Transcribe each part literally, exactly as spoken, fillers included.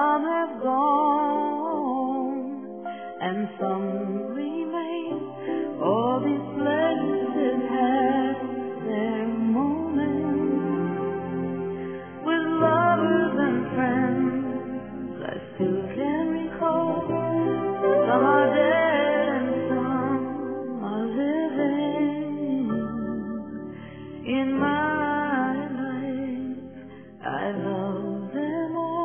Some have gone, and some remain. All these places have their moments. With lovers and friends, I still can recall. Some are dead and some are living. In my life, I love them all.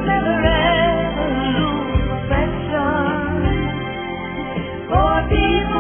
People